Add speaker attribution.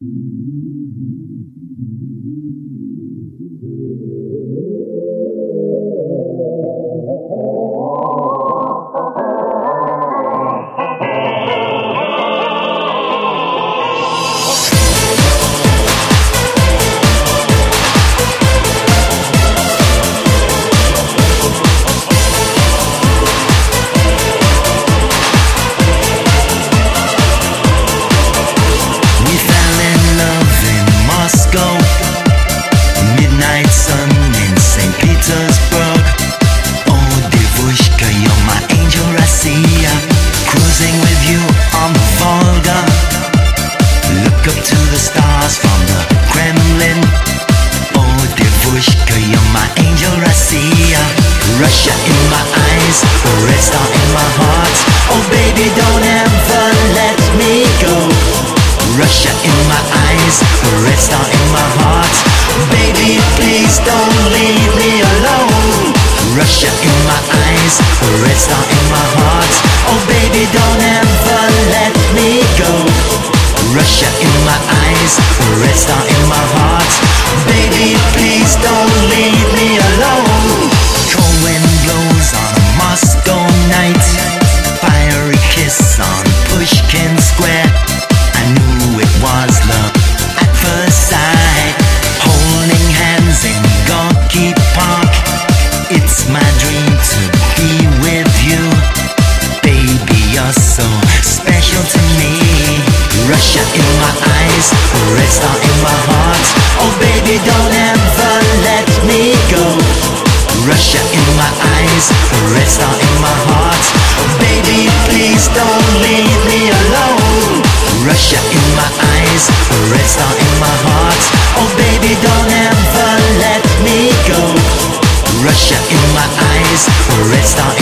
Speaker 1: Midnight sun in St. Petersburg. Oh, Devushka, you're my angel, Россия. Cruising with you on the Volga. Look up to the stars from the Kremlin. Oh, Devushka, you're my angel, Россия. Russia in my eyes, a red star in my heart. Oh, baby, don't ever let me go. Russia in my eyes, a red star in my heart. Baby, please don't leave me alone. Russia in my eyes, a red star in my heart. Oh baby, don't ever let me go. Russia in my eyes, a red star in my heart. Baby, please don't leave me alone. Cold wind blows on a Moscow night. Fiery kiss on Pushkin Square. I knew it was love at first sight. Holding hands in Gorky Park. It's my dream to be with you. Baby, you're so special to me. Russia in my eyes, a red star in my heart. Oh baby, don't ever let me go. Russia in my eyes, a red star in my heart. Oh baby, please don't leave me alone. Russia in my eyes, a red star in my heart. Oh baby, don't ever let me go. Russia in my eyes, a red star